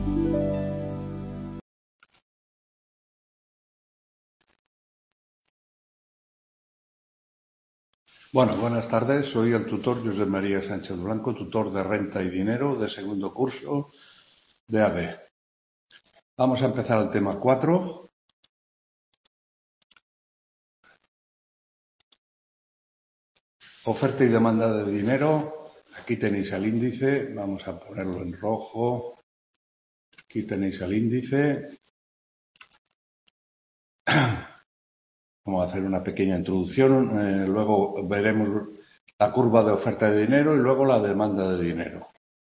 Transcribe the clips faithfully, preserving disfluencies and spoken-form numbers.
Bueno, buenas tardes. Soy el tutor Josep María Sánchez Blanco, tutor de Renta y Dinero de segundo curso de A B. Vamos a empezar el tema cuatro. Oferta y demanda de dinero. Aquí tenéis el índice. Vamos a ponerlo en rojo. Aquí tenéis el índice. Vamos a hacer una pequeña introducción. Eh, luego veremos la curva de oferta de dinero y luego la demanda de dinero.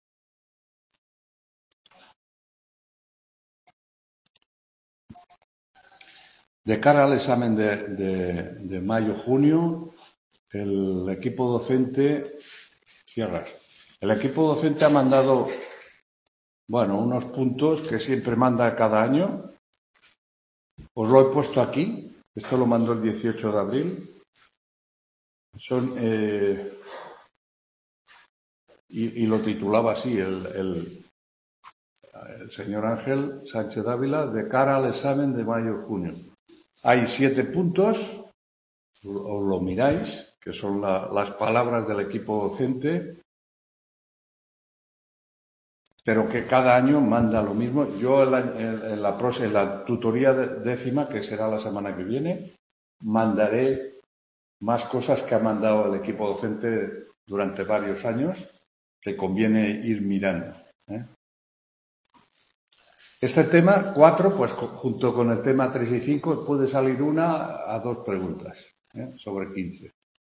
De cara al examen de, de, de mayo-junio, el equipo docente, cierras, el equipo docente ha mandado, bueno, unos puntos que siempre manda cada año. Os lo he puesto aquí, esto lo mandó el dieciocho de abril. Son, eh, y, y lo titulaba así, el, el, el señor Ángel Sánchez Dávila, de cara al examen de mayo-junio. Hay siete puntos, os lo miráis, que son la, las palabras del equipo docente, pero que cada año manda lo mismo. Yo en la, en la, en la tutoría décima, que será la semana que viene, mandaré más cosas que ha mandado el equipo docente durante varios años, que conviene ir mirando, ¿eh? Este tema cuatro, pues junto con el tema tres y cinco, puede salir una a dos preguntas, ¿eh? Sobre quince.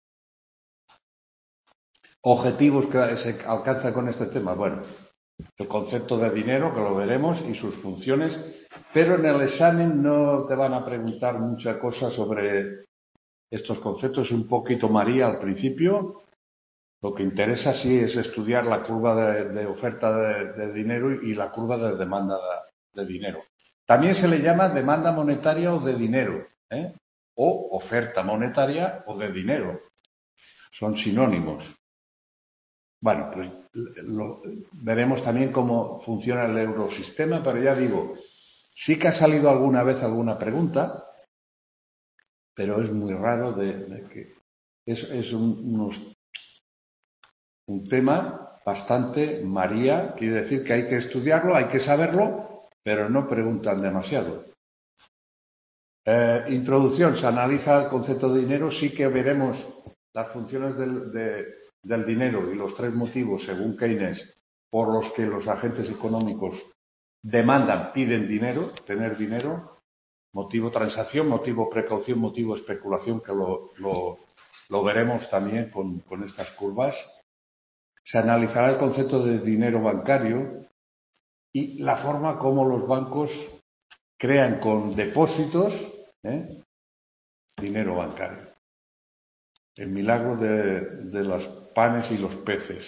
Objetivos que se alcanza con este tema. Bueno, el concepto de dinero, que lo veremos, y sus funciones, pero en el examen no te van a preguntar mucha cosa sobre estos conceptos. Un poquito María al principio. Lo que interesa sí es estudiar la curva de, de oferta de, de dinero y la curva de demanda de, de dinero. También se le llama demanda monetaria o de dinero, ¿eh? O oferta monetaria o de dinero. Son sinónimos. Bueno, pues lo, veremos también cómo funciona el eurosistema, pero ya digo, sí que ha salido alguna vez alguna pregunta, pero es muy raro de, de que es, es un, unos, un tema bastante María, quiere decir que hay que estudiarlo, hay que saberlo, pero no preguntan demasiado. Eh, introducción, se analiza el concepto de dinero, sí que veremos las funciones del, de, del dinero y los tres motivos, según Keynes, por los que los agentes económicos demandan, piden dinero, tener dinero, motivo transacción, motivo precaución, motivo especulación, que lo, lo, lo veremos también con, con estas curvas. Se analizará el concepto de dinero bancario y la forma como los bancos crean con depósitos, ¿eh? dinero bancario. El milagro de, de los panes y los peces.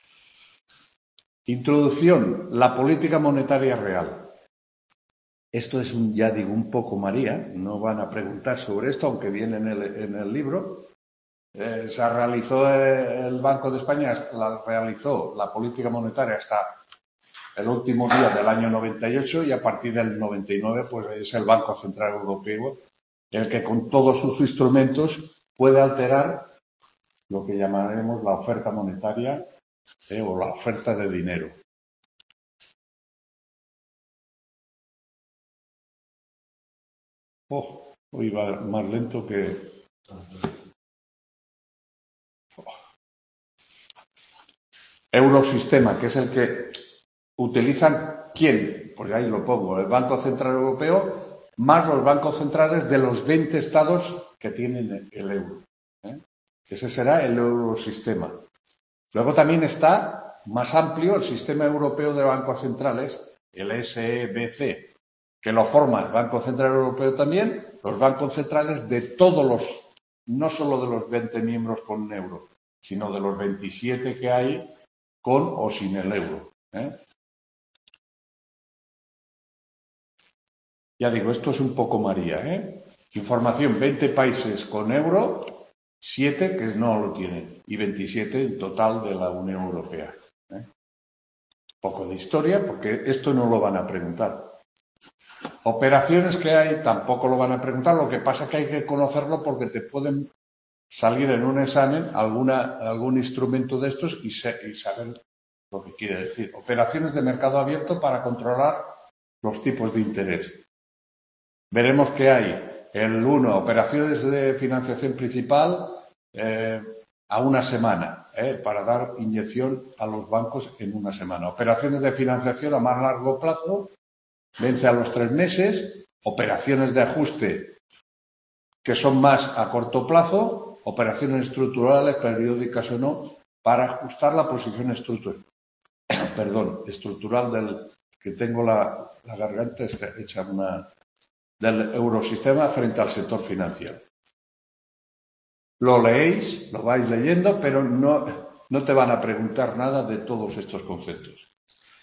Introducción, la política monetaria real. Esto es, un, ya digo, un poco María, no van a preguntar sobre esto, aunque viene en el, en el libro. Eh, se realizó el Banco de España, la, realizó la política monetaria hasta el último día del año noventa y ocho y a partir del noventa y nueve pues es el Banco Central Europeo el que con todos sus instrumentos puede alterar lo que llamaremos la oferta monetaria, eh, o la oferta de dinero. Oh, hoy va más lento que... Oh. Eurosistema, que es el que utilizan, ¿quién? Pues ahí lo pongo, el Banco Central Europeo más los bancos centrales de los veinte estados que tienen el euro, ¿eh? Ese será el eurosistema. Luego también está más amplio el sistema europeo de bancos centrales, el S E B C, que lo forma el Banco Central Europeo también, los bancos centrales de todos los, no solo de los veinte miembros con un euro, sino de los veintisiete que hay con o sin el euro, ¿eh? Ya digo, esto es un poco María, ¿eh? Información, veinte países con euro, siete que no lo tienen, y veintisiete en total de la Unión Europea, ¿eh? poco de historia, porque esto no lo van a preguntar. Operaciones que hay tampoco lo van a preguntar, lo que pasa es que hay que conocerlo porque te pueden salir en un examen alguna, algún instrumento de estos y, se, y saber lo que quiere decir. Operaciones de mercado abierto para controlar los tipos de interés. Veremos que hay el uno, operaciones de financiación principal eh, a una semana, eh, para dar inyección a los bancos en una semana. Operaciones de financiación a más largo plazo, vence a los tres meses. Operaciones de ajuste que son más a corto plazo. Operaciones estructurales, periódicas o no, para ajustar la posición estructural, perdón, estructural del que tengo la, la garganta hecha una del eurosistema frente al sector financiero. Lo leéis, lo vais leyendo, pero no, no te van a preguntar nada de todos estos conceptos.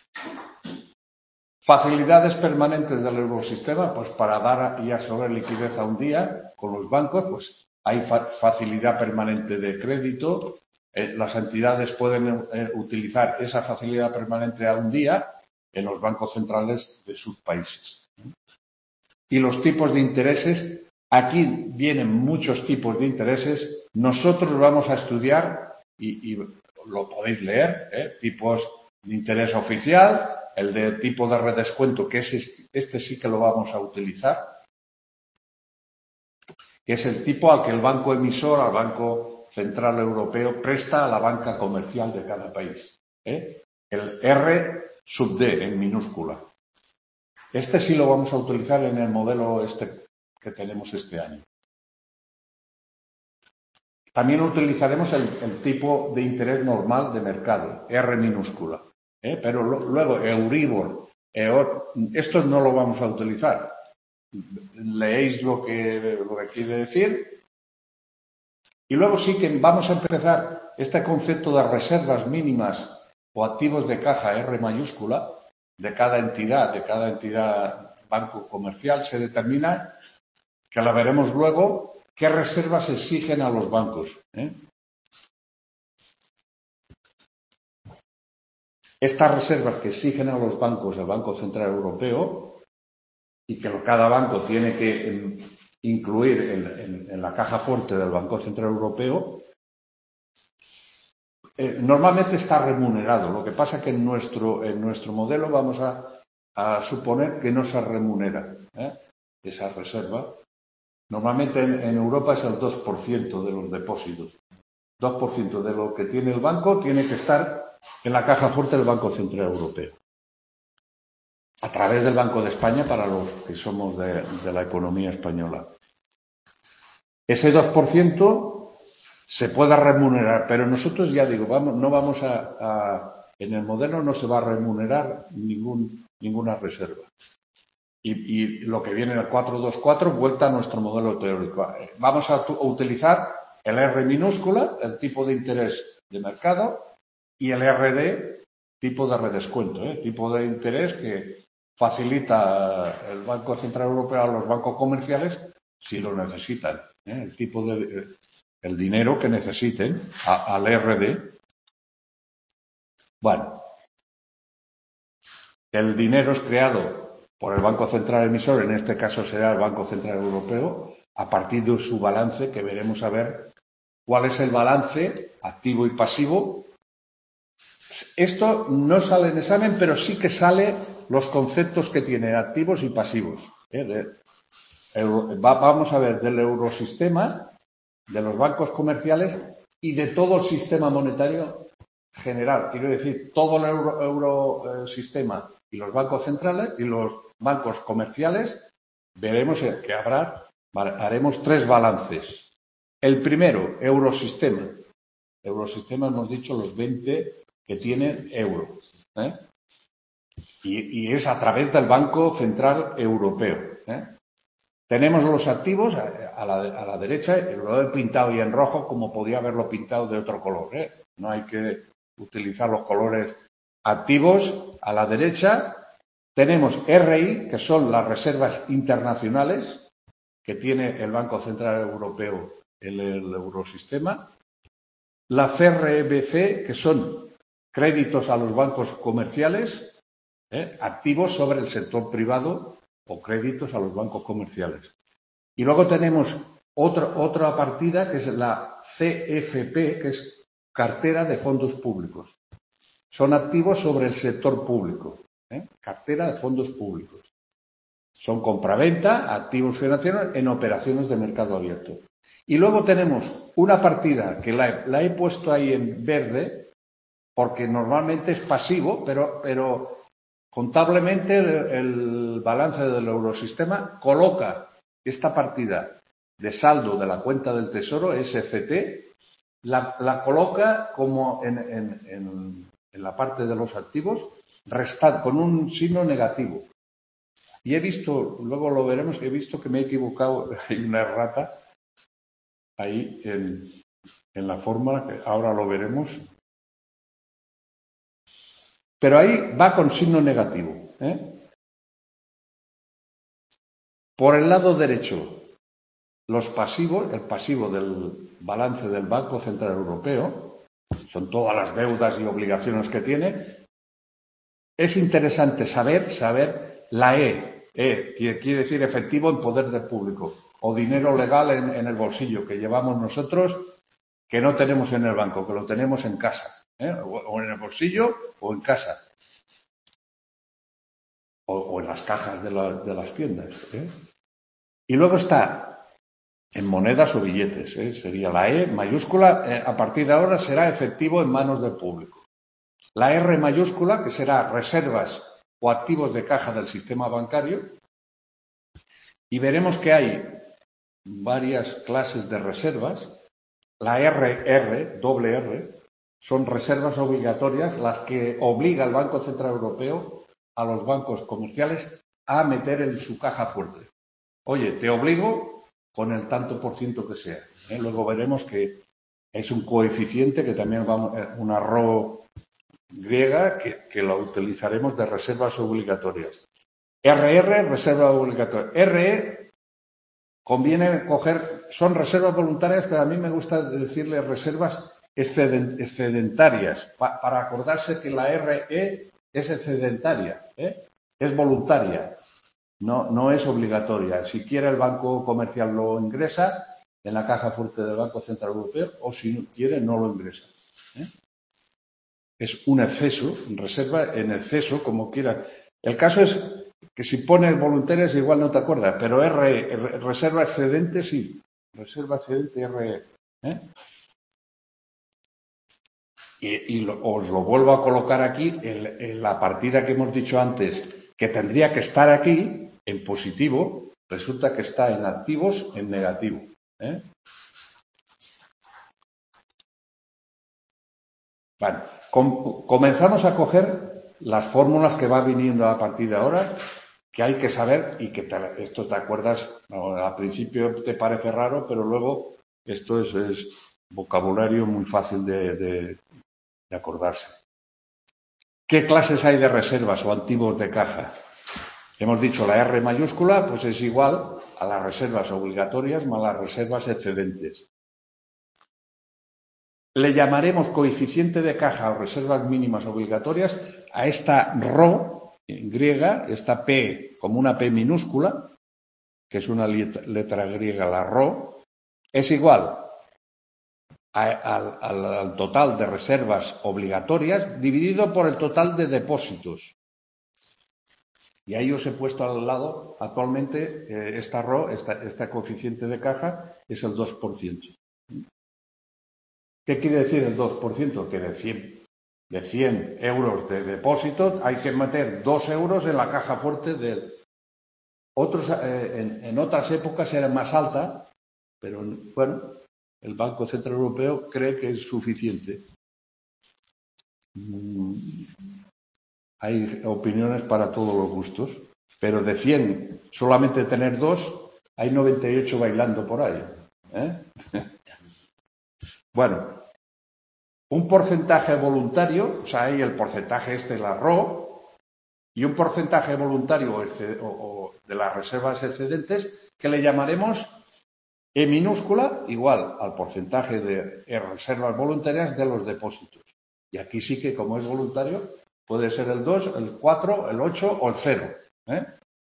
Facilidades permanentes del eurosistema, pues para dar y absorber liquidez a un día con los bancos, pues hay fa facilidad permanente de crédito. Eh, las entidades pueden eh, utilizar esa facilidad permanente a un día en los bancos centrales de sus países. Y los tipos de intereses, aquí vienen muchos tipos de intereses. Nosotros vamos a estudiar, y, y lo podéis leer, ¿eh? Tipos de interés oficial, el de tipo de redescuento, que es este, este sí que lo vamos a utilizar, que es el tipo al que el banco emisor, al Banco Central Europeo, presta a la banca comercial de cada país. ¿eh? El R sub D en minúscula. Este sí lo vamos a utilizar en el modelo este que tenemos este año. También utilizaremos el, el tipo de interés normal de mercado, R minúscula. ¿eh? Pero lo, luego Euribor, Eor, estos no lo vamos a utilizar. Leéis lo que, lo que quiere decir. Y luego sí que vamos a empezar este concepto de reservas mínimas o activos de caja R mayúscula de cada entidad, de cada entidad banco comercial, se determina, que la veremos luego, qué reservas exigen a los bancos. ¿eh? Estas reservas que exigen a los bancos el Banco Central Europeo y que cada banco tiene que en, incluir en, en, en la caja fuerte del Banco Central Europeo, eh, normalmente está remunerado. Lo que pasa es que en nuestro, en nuestro modelo vamos a, a suponer que no se remunera ¿eh? esa reserva. Normalmente en, en Europa es el dos por ciento de los depósitos. dos por ciento de lo que tiene el banco tiene que estar en la caja fuerte del Banco Central Europeo. A través del Banco de España para los que somos de, de la economía española. Ese dos por ciento se puede remunerar, pero nosotros ya digo, vamos, no vamos a, a... En el modelo no se va a remunerar ningún, ninguna reserva. Y, y lo que viene en el cuatro dos cuatro, vuelta a nuestro modelo teórico. Vamos a utilizar el R minúscula, el tipo de interés de mercado, y el R D, tipo de redescuento, ¿eh? tipo de interés que facilita el Banco Central Europeo a los bancos comerciales si lo necesitan. ¿eh? El tipo de el dinero que necesiten a, al R D. Bueno, el dinero es creado por el Banco Central emisor, en este caso será el Banco Central Europeo, a partir de su balance, que veremos a ver cuál es el balance activo y pasivo. Esto no sale en examen, pero sí que sale los conceptos que tiene activos y pasivos. ¿eh? De, euro, va, vamos a ver del eurosistema, de los bancos comerciales y de todo el sistema monetario general. Quiero decir, todo el eurosistema euro, eh, y los bancos centrales y los bancos comerciales, veremos que habrá, haremos tres balances. El primero, eurosistema. Eurosistema hemos dicho los veinte que tienen euro. ¿eh? Y, y es a través del Banco Central Europeo. ¿eh? Tenemos los activos a, a, la, a la derecha, lo he pintado y en rojo como podía haberlo pintado de otro color. ¿eh? No hay que utilizar los colores activos a la derecha. Tenemos R I, que son las reservas internacionales que tiene el Banco Central Europeo en el eurosistema. La C R B C, que son créditos a los bancos comerciales, ¿eh? activos sobre el sector privado o créditos a los bancos comerciales. Y luego tenemos otra, otra partida que es la C F P, que es cartera de fondos públicos. Son activos sobre el sector público, ¿eh? cartera de fondos públicos. Son compraventa, activos financieros en operaciones de mercado abierto. Y luego tenemos una partida que la he, la he puesto ahí en verde porque normalmente es pasivo, pero, pero contablemente el, el balance del Eurosistema coloca esta partida de saldo de la cuenta del Tesoro, S F T, la, la coloca como en, en, en, en la parte de los activos, restad, con un signo negativo. Y he visto, luego lo veremos, he visto que me he equivocado, hay una errata ahí en, en la fórmula, que ahora lo veremos. Pero ahí va con signo negativo, ¿eh? Por el lado derecho, los pasivos, el pasivo del balance del Banco Central Europeo, son todas las deudas y obligaciones que tiene. Es interesante saber, saber la E, E, que quiere decir efectivo en poder del público, o dinero legal en, en el bolsillo que llevamos nosotros, que no tenemos en el banco, que lo tenemos en casa, ¿eh? o, o en el bolsillo o en casa, o, o en las cajas de, la, de las tiendas, ¿eh? Y luego está en monedas o billetes, ¿eh? sería la E mayúscula, eh, a partir de ahora será efectivo en manos del público. La R mayúscula, que será reservas o activos de caja del sistema bancario, y veremos que hay varias clases de reservas. La R R, doble R, son reservas obligatorias, las que obliga el Banco Central Europeo a los bancos comerciales a meter en su caja fuerte. Oye, te obligo con el tanto por ciento que sea. ¿eh? Luego veremos que es un coeficiente que también vamos, una RO griega que, que lo utilizaremos de reservas obligatorias. R R, reserva obligatoria. R E, conviene coger, son reservas voluntarias, pero a mí me gusta decirle reservas excedentarias, pa, para acordarse que la R E es excedentaria, ¿eh? es voluntaria, no, no es obligatoria. Si quiere el banco comercial lo ingresa en la caja fuerte del Banco Central Europeo, o si quiere no lo ingresa. ¿eh? Es un exceso, reserva en exceso, como quiera. El caso es que si pones voluntarias igual no te acuerdas, pero R, R reserva excedente sí. Reserva excedente R E. ¿eh? Y, y lo, os lo vuelvo a colocar aquí en, en la partida que hemos dicho antes, que tendría que estar aquí en positivo, resulta que está en activos en negativo. ¿eh? Bueno, com, comenzamos a coger las fórmulas que va viniendo a partir de ahora, que hay que saber y que te, esto te acuerdas, no, al principio te parece raro, pero luego esto es, es vocabulario muy fácil de, de, de acordarse. ¿Qué clases hay de reservas o activos de caja? Hemos dicho la R mayúscula, pues es igual a las reservas obligatorias más las reservas excedentes. Le llamaremos coeficiente de caja o reservas mínimas obligatorias a esta RO en griega, esta P como una P minúscula, que es una letra griega, la RO, es igual a, a, al, al total de reservas obligatorias dividido por el total de depósitos. Y ahí os he puesto al lado, actualmente, eh, esta RO, esta, este coeficiente de caja, es el dos por ciento. ¿Qué quiere decir el dos por ciento? Que de cien, de cien euros de depósito hay que meter dos euros en la caja fuerte del... Otros, eh, en, en otras épocas era más alta, pero bueno, el Banco Central Europeo cree que es suficiente. Mm, hay opiniones para todos los gustos, pero de cien solamente tener dos, hay noventa y ocho bailando por ahí. ¿eh? Bueno, un porcentaje voluntario, o sea, hay el porcentaje este, la RO, y un porcentaje voluntario o, o, o de las reservas excedentes que le llamaremos E minúscula, igual al porcentaje de reservas voluntarias de los depósitos. Y aquí sí que, como es voluntario, puede ser el dos, el cuatro, el ocho o el cero. ¿eh?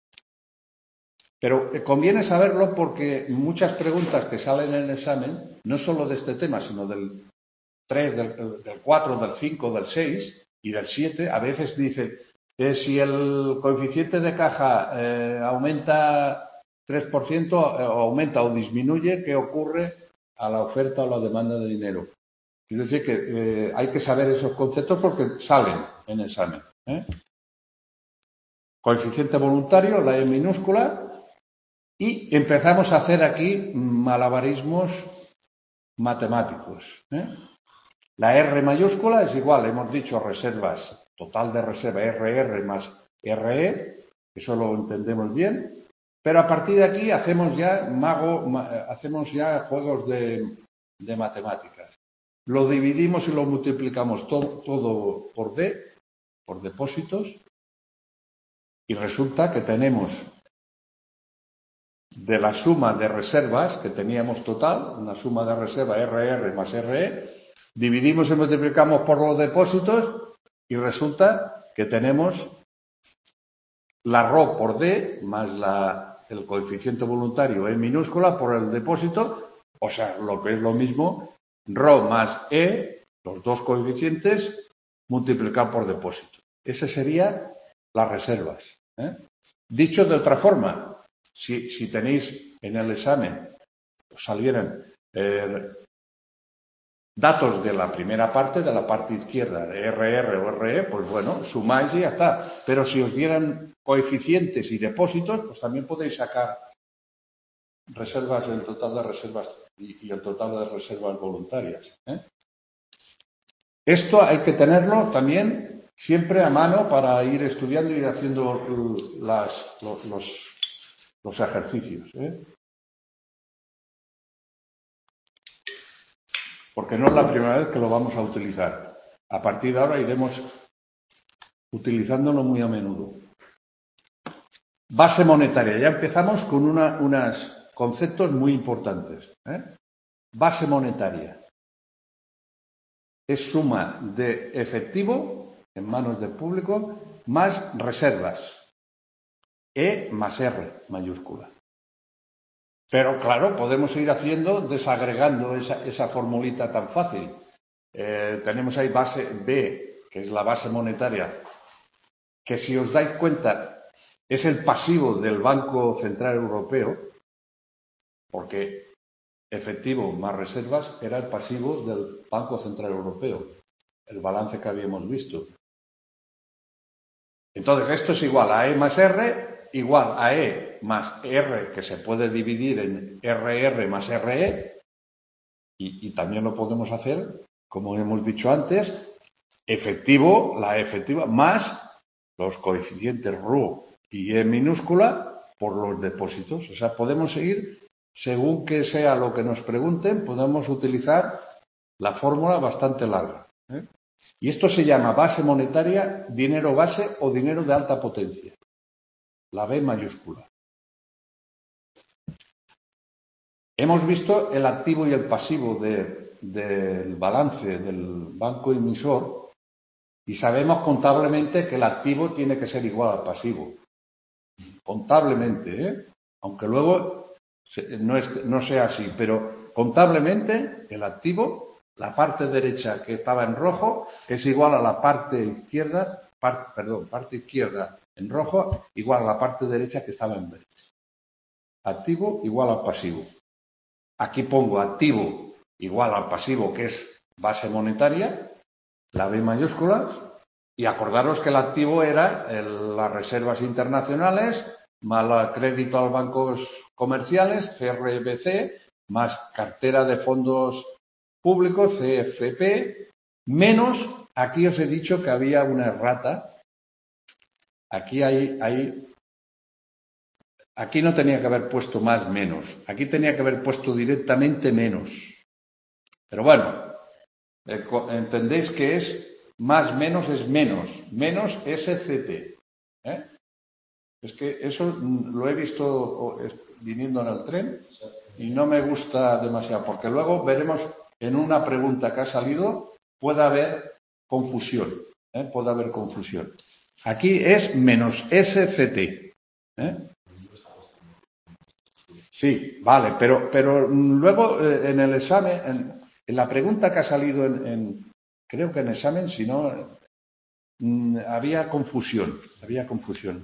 Pero conviene saberlo porque muchas preguntas que salen en el examen, no solo de este tema, sino del tres, del, del cuatro, del cinco, del seis y del siete, a veces dice que si el coeficiente de caja eh, aumenta tres por ciento, eh, aumenta o disminuye, ¿qué ocurre a la oferta o la demanda de dinero? Quiero decir que eh, hay que saber esos conceptos porque salen en el examen. ¿eh? Coeficiente voluntario, la E minúscula, y empezamos a hacer aquí malabarismos matemáticos. ¿eh? La R mayúscula es igual, hemos dicho reservas, total de reserva R R más R E, eso lo entendemos bien, pero a partir de aquí hacemos ya mago, hacemos ya juegos de, de matemáticas. Lo dividimos y lo multiplicamos todo, todo por D, por depósitos, y resulta que tenemos de la suma de reservas que teníamos total, una suma de reserva R R más R E, dividimos y multiplicamos por los depósitos y resulta que tenemos la R O por D más la, el coeficiente voluntario E minúscula por el depósito, o sea, lo que es lo mismo, R O más E, los dos coeficientes, multiplicado por depósito. Ese sería las reservas. ¿eh? Dicho de otra forma, si, si tenéis en el examen, os salieran eh, datos de la primera parte, de la parte izquierda, de R R o R E, pues bueno, sumáis y ya está. Pero si os dieran coeficientes y depósitos, pues también podéis sacar reservas, el total de reservas y, y el total de reservas voluntarias. ¿eh? Esto hay que tenerlo también siempre a mano para ir estudiando y ir haciendo las, los, los, los ejercicios. ¿eh? Porque no es la primera vez que lo vamos a utilizar. A partir de ahora iremos utilizándolo muy a menudo. Base monetaria. Ya empezamos con una, unos conceptos muy importantes. ¿eh? Base monetaria. Es suma de efectivo en manos del público más reservas. E más R mayúscula. Pero claro, podemos ir haciendo, desagregando esa, esa formulita tan fácil. Eh, tenemos ahí base B, que es la base monetaria, que si os dais cuenta es el pasivo del Banco Central Europeo, porque efectivo más reservas era el pasivo del Banco Central Europeo, el balance que habíamos visto. Entonces esto es igual a E más R, igual a E más R, que se puede dividir en R R más R E, y, y también lo podemos hacer, como hemos dicho antes, efectivo, la efectiva, más los coeficientes R U y E minúscula por los depósitos. O sea, podemos seguir, según que sea lo que nos pregunten, podemos utilizar la fórmula bastante larga. ¿eh? Y esto se llama base monetaria, dinero base o dinero de alta potencia. La B mayúscula. Hemos visto el activo y el pasivo de, del balance del banco emisor y sabemos contablemente que el activo tiene que ser igual al pasivo. Contablemente, ¿eh? Aunque luego no, es, no sea así, pero contablemente el activo, la parte derecha que estaba en rojo, es igual a la parte izquierda, part, perdón, parte izquierda en rojo, igual a la parte derecha que estaba en verde. Activo igual al pasivo. Aquí pongo activo igual al pasivo, que es base monetaria, la B mayúscula, y acordaros que el activo era el, las reservas internacionales, más el crédito a los bancos comerciales, C R B C, más cartera de fondos públicos, C F P, menos, aquí os he dicho que había una errata, aquí hay, hay Aquí no tenía que haber puesto más menos. Aquí tenía que haber puesto directamente menos. Pero bueno, eh, entendéis que es más menos es menos. Menos S C T. ¿eh? Es que eso lo he visto viniendo en el tren y no me gusta demasiado. Porque luego veremos en una pregunta que ha salido, puede haber confusión, ¿eh? Puede haber confusión. Aquí es menos S C T. ¿eh? Sí, vale, pero, pero luego eh, en el examen, en, en la pregunta que ha salido en, en creo que en examen, si no, mm, había confusión, había confusión.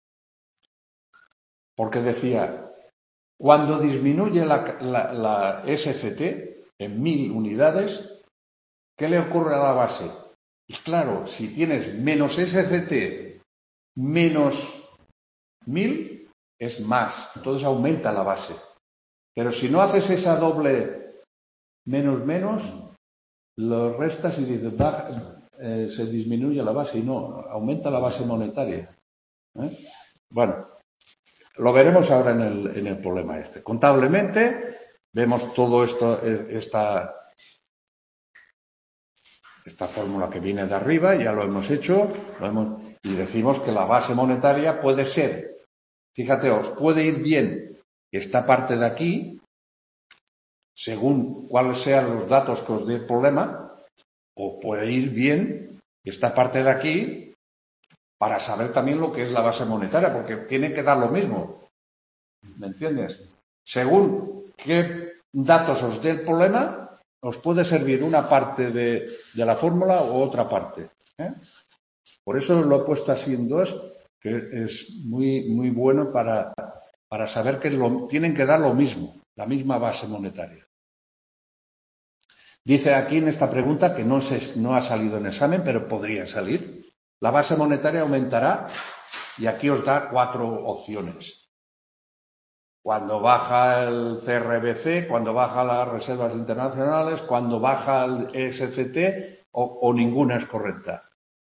Porque decía, cuando disminuye la, la, la S C T en mil unidades, ¿qué le ocurre a la base? Y claro, si tienes menos S C T menos mil, es más, entonces aumenta la base. Pero si no haces esa doble menos menos, lo restas y dices, baja, eh, se disminuye la base y no, aumenta la base monetaria. ¿eh? Bueno, lo veremos ahora en el, en el problema este. Contablemente, vemos todo esto, esta, esta fórmula que viene de arriba, ya lo hemos hecho, lo hemos, y decimos que la base monetaria puede ser, fíjate, os puede ir bien esta parte de aquí, según cuáles sean los datos que os dé el problema, o puede ir bien esta parte de aquí para saber también lo que es la base monetaria, porque tiene que dar lo mismo. ¿Me entiendes? Según qué datos os dé el problema, os puede servir una parte de, de la fórmula o otra parte. ¿eh? Por eso lo he puesto así en dos, que es muy, muy bueno para, para saber que lo, tienen que dar lo mismo, la misma base monetaria. Dice aquí en esta pregunta, que no, se, no ha salido en examen, pero podría salir, la base monetaria aumentará y aquí os da cuatro opciones. Cuando baja el C R B C, cuando baja las reservas internacionales, cuando baja el S C T o, o ninguna es correcta.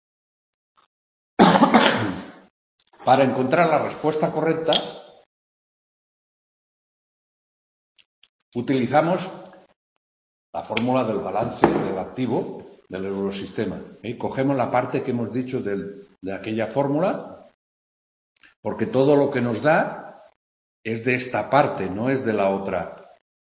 Para encontrar la respuesta correcta, utilizamos la fórmula del balance del activo del eurosistema. ¿eh? Cogemos la parte que hemos dicho del, de aquella fórmula, porque todo lo que nos da es de esta parte, no es de la otra.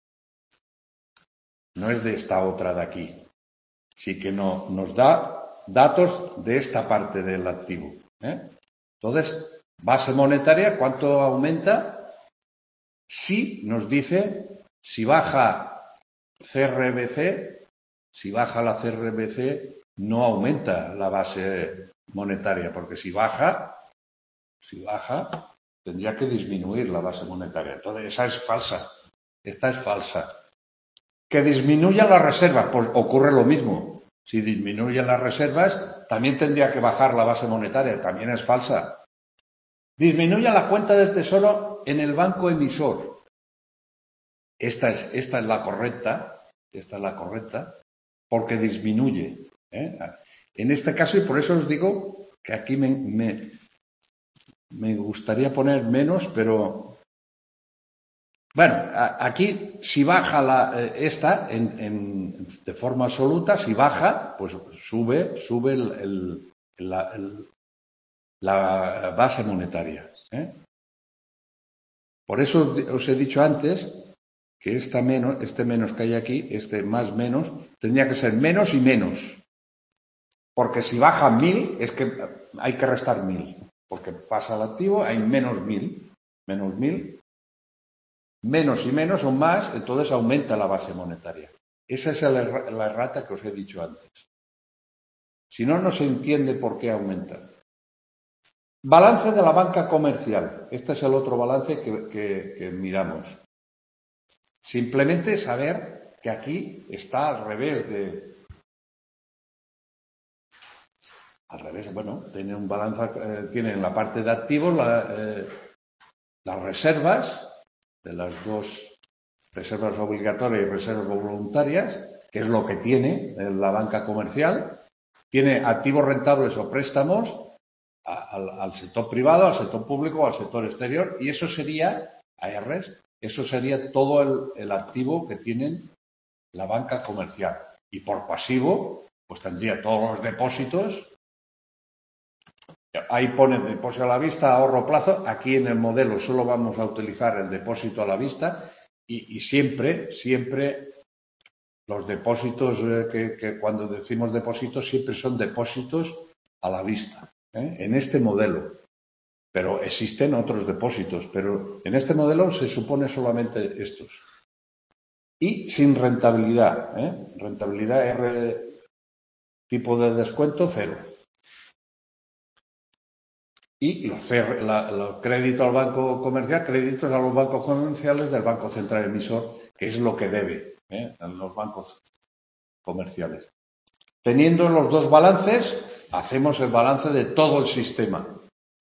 No es de esta otra de aquí. Sí que no, nos da datos de esta parte del activo. ¿eh? Entonces, base monetaria, ¿cuánto aumenta? Si nos dice, si baja C R B C, si baja la C R B C, no aumenta la base monetaria, porque si baja, si baja, tendría que disminuir la base monetaria. Entonces, esa es falsa. Esta es falsa. Que disminuyan las reservas, pues ocurre lo mismo. Si disminuyen las reservas, también tendría que bajar la base monetaria, también es falsa. Disminuye la cuenta del tesoro en el banco emisor. Esta es, esta es la correcta, esta es la correcta, porque disminuye. ¿eh? En este caso, y por eso os digo que aquí me, me, me gustaría poner menos, pero bueno, aquí si baja la, esta en, en, de forma absoluta, si baja, pues sube, sube el, el, la, el, la base monetaria. ¿eh? Por eso os he dicho antes que esta menos, este menos que hay aquí, este más menos, tendría que ser menos y menos. Porque si baja mil, es que hay que restar mil. Porque pasa el activo, hay menos mil, menos mil. Menos y menos o más, entonces aumenta la base monetaria. Esa es la errata que os he dicho antes. Si no, no se entiende por qué aumenta. Balance de la banca comercial. Este es el otro balance que, que, que miramos. Simplemente saber que aquí está al revés de... Al revés, bueno, tiene un balance, eh, tiene en la parte de activos la, eh, las reservas, de las dos reservas obligatorias y reservas voluntarias, que es lo que tiene la banca comercial, tiene activos rentables o préstamos al, al sector privado, al sector público, al sector exterior, y eso sería, A Rs, eso sería todo el, el activo que tienen la banca comercial. Y por pasivo, pues tendría todos los depósitos. Ahí pone depósito a la vista, ahorro a plazo. Aquí en el modelo solo vamos a utilizar el depósito a la vista y, y siempre, siempre los depósitos, eh, que, que cuando decimos depósitos siempre son depósitos a la vista, ¿eh? En este modelo. Pero existen otros depósitos, pero en este modelo se supone solamente estos. Y sin rentabilidad, ¿eh? Rentabilidad R, tipo de descuento, cero. Y los, la, los créditos al banco comercial, créditos a los bancos comerciales del Banco Central Emisor, que es lo que debe, ¿eh? A los bancos comerciales. Teniendo los dos balances, hacemos el balance de todo el sistema.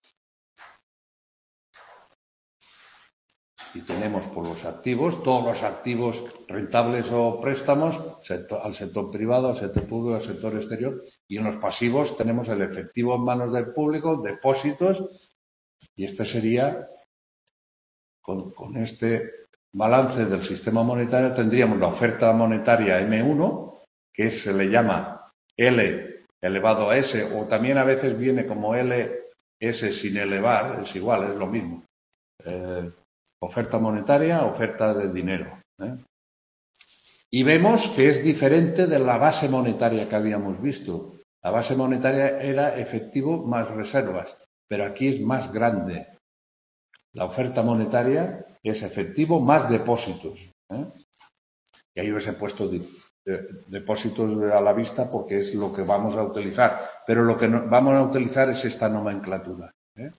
Y tenemos por los activos, todos los activos rentables o préstamos sector, al sector privado, al sector público, al sector exterior. Y en los pasivos tenemos el efectivo en manos del público, depósitos. Y este sería, con, con este balance del sistema monetario, tendríamos la oferta monetaria eme uno, que se le llama L elevado a S, o también a veces viene como L S sin elevar, es igual, es lo mismo. Eh, Oferta monetaria, oferta de dinero, ¿eh? Y vemos que es diferente de la base monetaria que habíamos visto. La base monetaria era efectivo más reservas, pero aquí es más grande. La oferta monetaria es efectivo más depósitos, ¿eh? Y ahí os he puesto de, de, depósitos a la vista porque es lo que vamos a utilizar. Pero lo que no, vamos a utilizar es esta nomenclatura, ¿eh?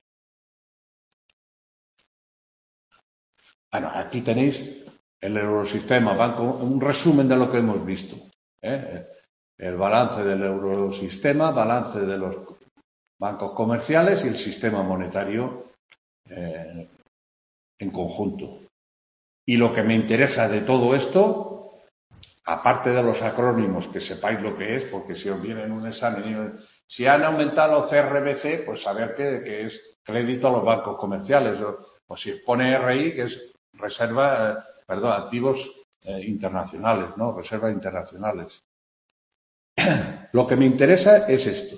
Bueno, aquí tenéis el eurosistema, banco, un resumen de lo que hemos visto, ¿eh? El balance del eurosistema, balance de los bancos comerciales y el sistema monetario eh, en conjunto. Y lo que me interesa de todo esto, aparte de los acrónimos, que sepáis lo que es, porque si os viene en un examen, si han aumentado C R B C, pues saber que, que es crédito a los bancos comerciales, o, o si pone R I, que es reserva, eh, perdón, activos eh, internacionales, ¿no? Reservas internacionales. Lo que me interesa es esto.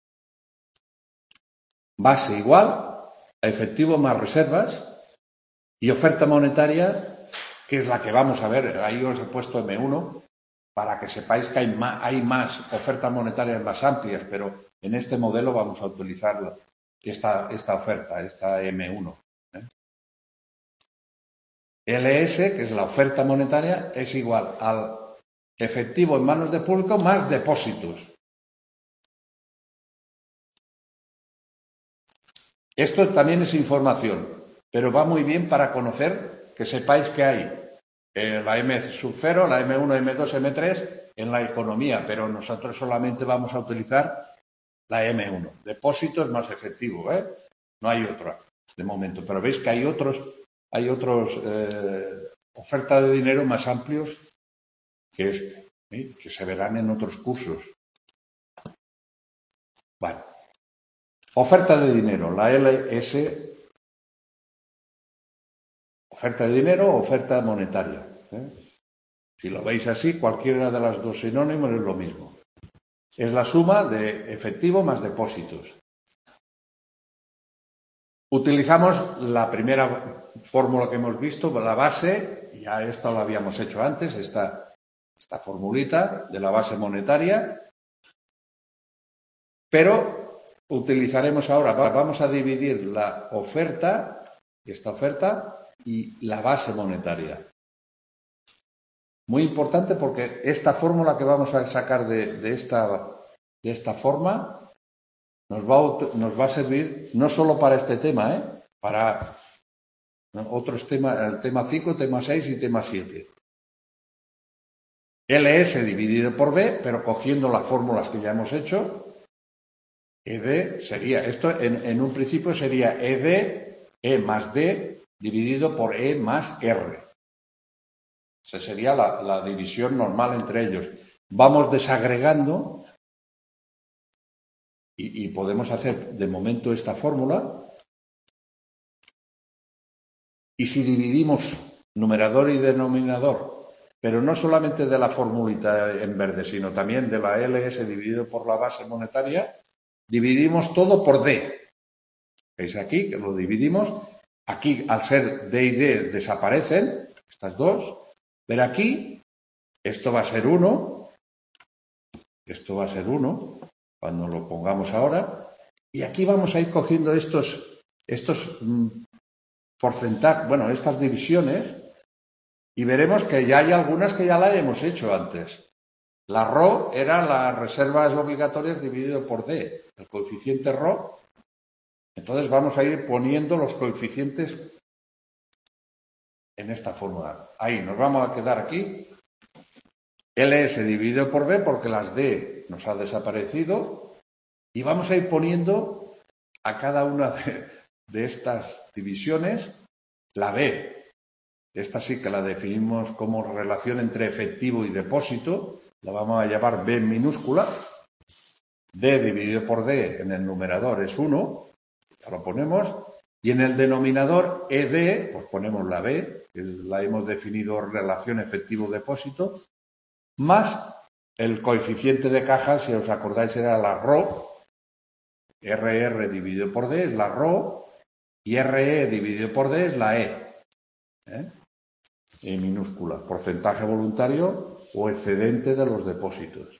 Base igual a efectivo más reservas y oferta monetaria, que es la que vamos a ver. Ahí os he puesto eme uno para que sepáis que hay más, hay más ofertas monetarias más amplias, pero en este modelo vamos a utilizar esta, esta oferta, esta eme uno. ¿eh? L S, que es la oferta monetaria, es igual al efectivo en manos de público más depósitos. Esto también es información, pero va muy bien para conocer, que sepáis que hay eh, la M sub cero, la eme uno, eme dos, eme tres en la economía, pero nosotros solamente vamos a utilizar la eme uno. Depósitos más efectivo, ¿eh? No hay otra de momento, pero veis que hay otros, hay otros eh, ofertas de dinero más amplios que este, ¿eh? Que se verán en otros cursos. Bueno, oferta de dinero, la L S, oferta de dinero o oferta monetaria. ¿eh? Si lo veis así, cualquiera de las dos sinónimos es lo mismo. Es la suma de efectivo más depósitos. Utilizamos la primera fórmula que hemos visto, la base, ya esta la habíamos hecho antes, esta, esta formulita de la base monetaria, pero utilizaremos ahora, vamos a dividir la oferta, esta oferta, y la base monetaria. Muy importante porque esta fórmula que vamos a sacar de, de, esta, de esta forma nos va, a, nos va a servir no solo para este tema, ¿eh? Para otros temas, el tema cinco, tema seis y tema siete. L S dividido por B, pero cogiendo las fórmulas que ya hemos hecho, E D sería, esto en, en un principio sería E D, E más D, dividido por E más R. Esa sería la, la división normal entre ellos. Vamos desagregando y, y podemos hacer de momento esta fórmula. Y si dividimos numerador y denominador, pero no solamente de la formulita en verde, sino también de la L S dividido por la base monetaria, dividimos todo por D. ¿Veis aquí que lo dividimos? Aquí, al ser D y D, desaparecen estas dos. Pero aquí, Esto va a ser uno. Esto va a ser uno cuando lo pongamos ahora. Y aquí vamos a ir cogiendo estos, estos mmm, porcentajes, bueno, estas divisiones, y veremos que ya hay algunas que ya las hemos hecho antes. La R O era las reservas obligatorias dividido por D, el coeficiente R O. Entonces vamos a ir poniendo los coeficientes en esta fórmula. Ahí, nos vamos a quedar aquí. L S dividido por B, porque las D nos ha desaparecido. Y vamos a ir poniendo a cada una de, de estas divisiones la B. Esta sí que la definimos como relación entre efectivo y depósito. La vamos a llamar B minúscula. D dividido por D en el numerador es uno. Ya lo ponemos. Y en el denominador E D, pues ponemos la B, que la hemos definido relación efectivo-depósito, más el coeficiente de caja, si os acordáis, era la R O. R R dividido por D es la R O. Y R E dividido por D es la E. ¿Eh? E minúscula, porcentaje voluntario o excedente de los depósitos.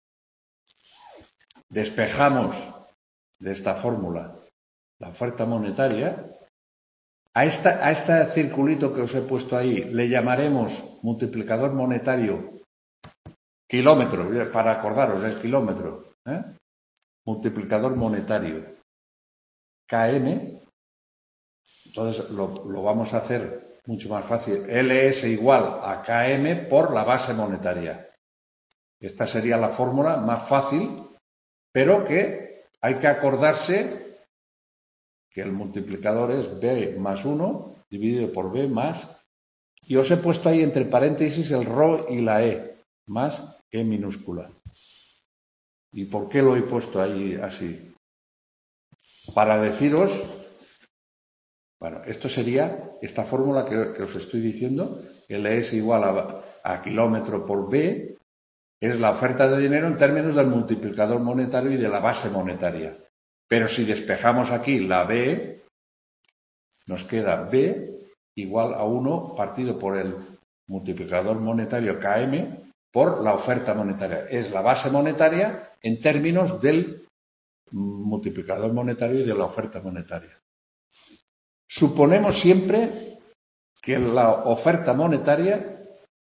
Despejamos de esta fórmula la oferta monetaria. A, esta, a este circulito que os he puesto ahí le llamaremos multiplicador monetario kilómetro, para acordaros del kilómetro. ¿eh? Multiplicador monetario K M. Entonces lo, lo vamos a hacer mucho más fácil. L S igual a K M por la base monetaria. Esta sería la fórmula más fácil, pero que hay que acordarse que el multiplicador es B más uno dividido por B más, y os he puesto ahí entre paréntesis el R O y la E, más E minúscula. ¿Y por qué lo he puesto ahí así? Para deciros, bueno, esto sería esta fórmula que, que os estoy diciendo, L S igual a, a kilómetro por B, es la oferta de dinero en términos del multiplicador monetario y de la base monetaria. Pero si despejamos aquí la B, nos queda B igual a uno partido por el multiplicador monetario K M por la oferta monetaria. Es la base monetaria en términos del multiplicador monetario y de la oferta monetaria. Suponemos siempre que la oferta monetaria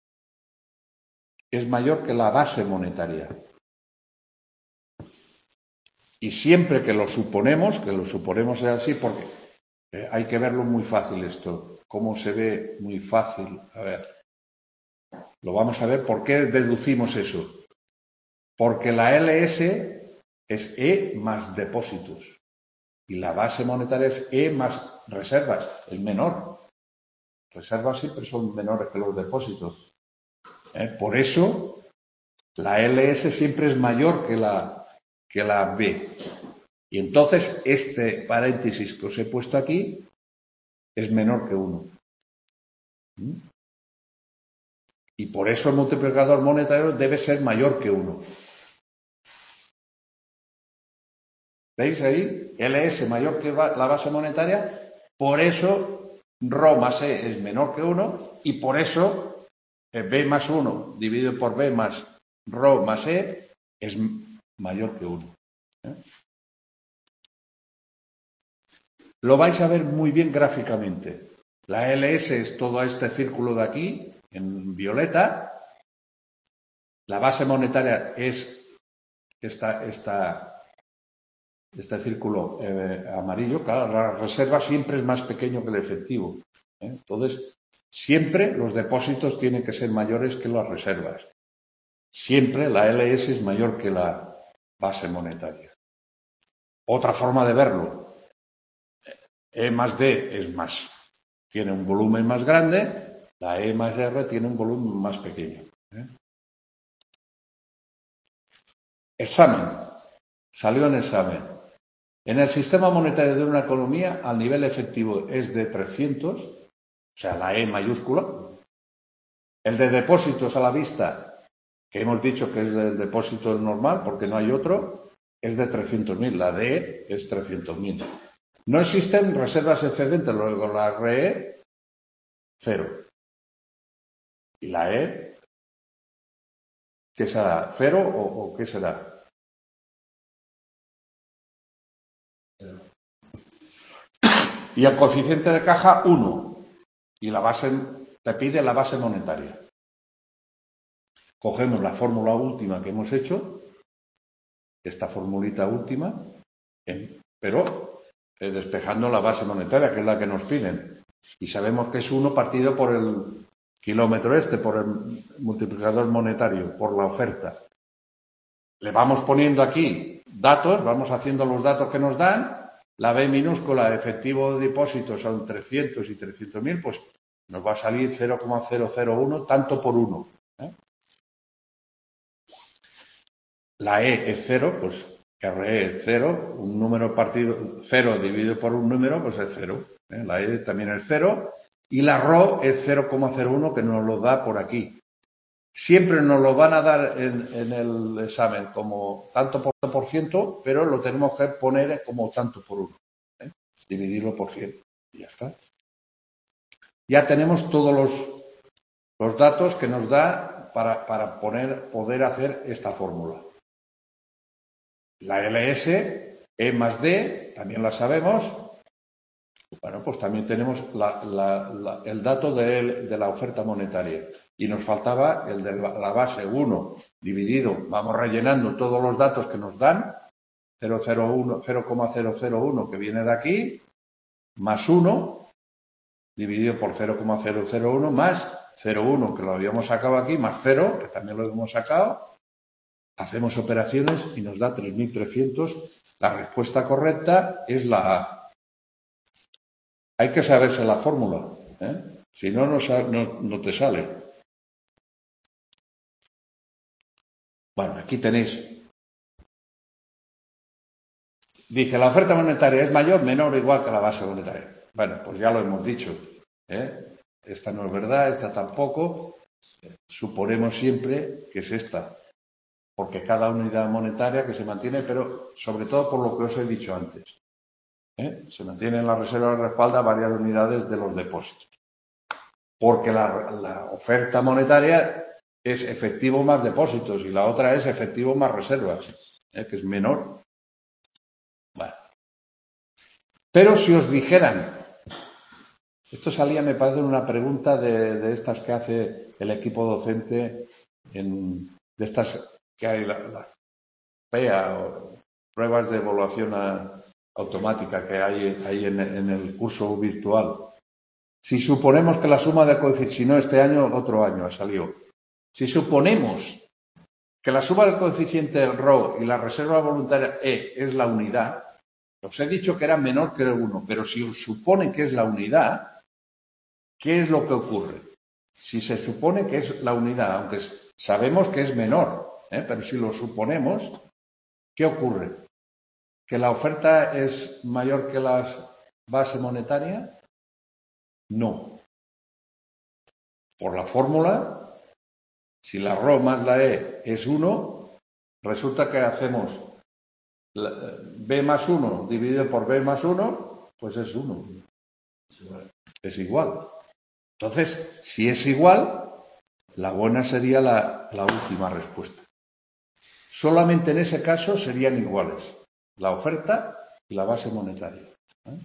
es mayor que la base monetaria. Y siempre que lo suponemos, que lo suponemos es así, porque eh, hay que verlo muy fácil esto. ¿Cómo se ve muy fácil? A ver, lo vamos a ver. ¿Por qué deducimos eso? Porque la L S es E más depósitos. Y la base monetaria es E más reservas, el menor. Reservas siempre son menores que los depósitos. ¿Eh? Por eso, la L S siempre es mayor que la que la B. Y entonces este paréntesis que os he puesto aquí es menor que uno. ¿Mm? Y por eso el multiplicador monetario debe ser mayor que uno. ¿Veis ahí? L S mayor que la base monetaria, por eso R O más E es menor que uno y por eso B más uno dividido por B más R O más E es mayor que uno. ¿Eh? Lo vais a ver muy bien gráficamente. La L S es todo este círculo de aquí, en violeta. La base monetaria es esta, esta, este círculo eh, amarillo. Claro, la reserva siempre es más pequeño que el efectivo. ¿eh? Entonces, siempre los depósitos tienen que ser mayores que las reservas. Siempre la L S es mayor que la base monetaria. Otra forma de verlo, E más D es más, tiene un volumen más grande, la E más R tiene un volumen más pequeño. ¿eh? Examen. Salió en examen. En el sistema monetario de una economía, al nivel efectivo es de trescientos, o sea, la E mayúscula. El de depósitos a la vista, que hemos dicho que es el depósito normal, porque no hay otro, es de trescientos mil. La D es trescientos mil. No existen reservas excedentes, luego la R E, cero. Y la E, ¿Qué será? ¿Cero o, o qué será? Y el coeficiente de caja, uno. Y la base, te pide la base monetaria. Cogemos la fórmula última que hemos hecho, esta formulita última, pero eh, despejando la base monetaria, que es la que nos piden. Y sabemos que es uno partido por el kilómetro este, por el multiplicador monetario, por la oferta. Le vamos poniendo aquí datos, vamos haciendo los datos que nos dan. La B minúscula, efectivo de depósito, son trescientos y trescientos mil, pues nos va a salir cero coma cero cero uno tanto por uno. ¿eh? La E es cero, pues R E es cero, un número partido, cero dividido por un número, pues es cero. ¿eh? La E también es cero. Y la R O es cero coma cero uno, que nos lo da por aquí. Siempre nos lo van a dar en, en el examen como tanto por, por ciento, pero lo tenemos que poner como tanto por uno. ¿eh? Dividirlo por cien. Y ya está. Ya tenemos todos los, los datos que nos da para, para poner, poder hacer esta fórmula. La L S, E más D, también la sabemos. Bueno, pues también tenemos la, la, la, el dato de, de la oferta monetaria. Y nos faltaba el de la, la base uno dividido. Vamos rellenando todos los datos que nos dan. cero coma cero cero uno que viene de aquí, más uno, dividido por cero coma cero cero uno, más cero coma uno, que lo habíamos sacado aquí, más cero, que también lo hemos sacado. Hacemos operaciones y nos da tres mil trescientos. La respuesta correcta es la A. Hay que saberse la fórmula, ¿eh? Si no, no, no, no te sale. Bueno, aquí tenéis. Dice, la oferta monetaria es mayor, menor o igual que la base monetaria. Bueno, pues ya lo hemos dicho. ¿eh? Esta no es verdad, esta tampoco. Suponemos siempre que es esta. Porque cada unidad monetaria que se mantiene, pero sobre todo por lo que os he dicho antes. ¿eh? Se mantiene en la reserva de respaldo varias unidades de los depósitos. Porque la, la oferta monetaria es efectivo más depósitos y la otra es efectivo más reservas, ¿eh? que es menor. Bueno. Pero si os dijeran, esto salía, me parece, en una pregunta de, de estas que hace el equipo docente, en, de estas que hay, la, la P E A, o pruebas de evaluación a, automática que hay ahí en, en el curso virtual. Si suponemos que la suma de coeficientes, si no este año, otro año ha salido. Si suponemos que la suma del coeficiente del R O y la reserva voluntaria E es la unidad, os he dicho que era menor que el uno, pero si os supone que es la unidad, ¿qué es lo que ocurre? Si se supone que es la unidad, aunque sabemos que es menor, ¿eh? pero si lo suponemos, ¿qué ocurre? ¿Que la oferta es mayor que la base monetaria? No. Por la fórmula, si la R O más la E es uno, resulta que hacemos B más uno dividido por B más uno, pues es uno. Es igual. Entonces, si es igual, la buena sería la, la última respuesta. Solamente en ese caso serían iguales la oferta y la base monetaria. ¿eh?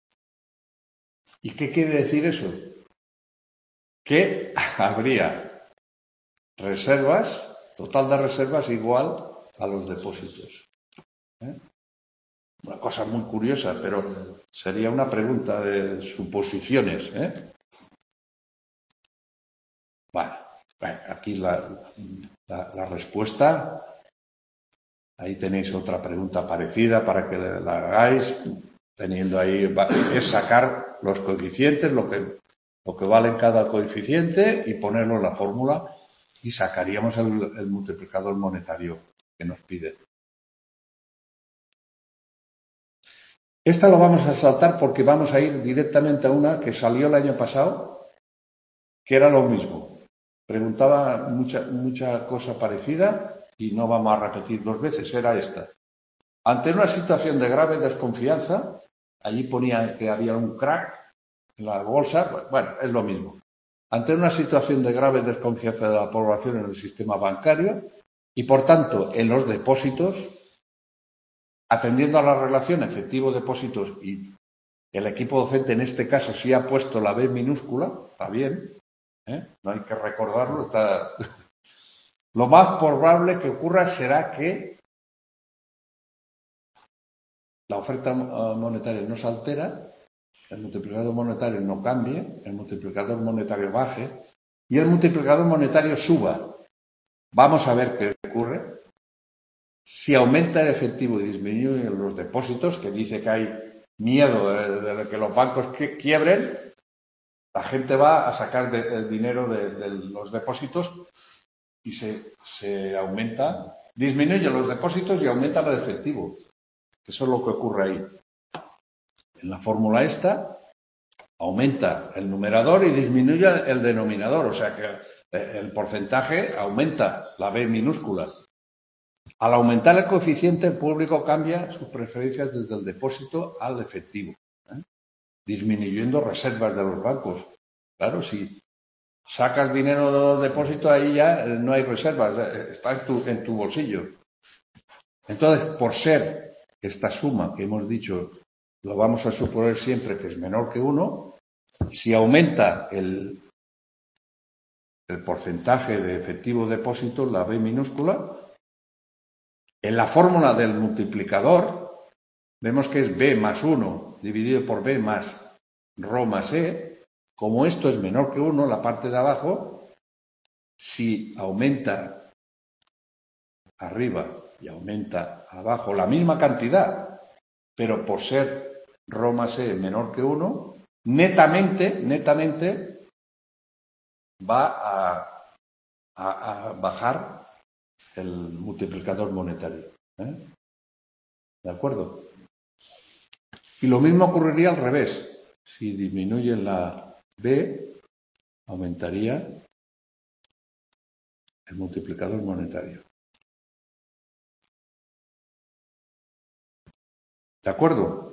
¿Y qué quiere decir eso? Que habría reservas, total de reservas igual a los depósitos. ¿eh? Una cosa muy curiosa, pero sería una pregunta de suposiciones. ¿eh? Vale, bueno, aquí la, la, la respuesta. Ahí tenéis otra pregunta parecida para que la hagáis. Teniendo ahí, es sacar los coeficientes, lo que, lo que vale cada coeficiente y ponerlo en la fórmula y sacaríamos el, el multiplicador monetario que nos pide. Esta lo vamos a saltar porque vamos a ir directamente a una que salió el año pasado, que era lo mismo. Preguntaba mucha, mucha cosa parecida y no vamos a repetir dos veces, era esta. Ante una situación de grave desconfianza, allí ponía que había un crack en la bolsa, bueno, es lo mismo. Ante una situación de grave desconfianza de la población en el sistema bancario, Y, por tanto, en los depósitos, atendiendo a la relación efectivo-depósitos, y el equipo docente en este caso sí ha puesto la B minúscula, está bien, ¿eh? No hay que recordarlo, está... Lo más probable que ocurra será que la oferta monetaria no se altera, el multiplicador monetario no cambie, el multiplicador monetario baje y el multiplicador monetario suba. Vamos a ver qué ocurre. Si aumenta el efectivo y disminuyen los depósitos, que dice que hay miedo de, de que los bancos que quiebren, la gente va a sacar de, el dinero de, de los depósitos y se, se aumenta, disminuyen los depósitos y aumenta el efectivo. Eso es lo que ocurre ahí. En la fórmula esta aumenta el numerador y disminuye el denominador, o sea que el porcentaje aumenta, la B minúscula. Al aumentar el coeficiente, el público cambia sus preferencias desde el depósito al efectivo, ¿eh? Disminuyendo reservas de los bancos. Claro, si sacas dinero de los depósitos, ahí ya no hay reservas, está en tu, en tu bolsillo. Entonces, por ser esta suma que hemos dicho, lo vamos a suponer siempre que es menor que uno, si aumenta el, el porcentaje de efectivo depósito, la B minúscula, en la fórmula del multiplicador vemos que es B más uno dividido por B más Rho más E. Como esto es menor que uno, la parte de abajo, si aumenta arriba y aumenta abajo la misma cantidad, pero por ser Rho más E menor que uno, netamente, netamente va a, a, a bajar el multiplicador monetario. ¿Eh? ¿De acuerdo? Y lo mismo ocurriría al revés. Si disminuye la B, aumentaría el multiplicador monetario. ¿De acuerdo?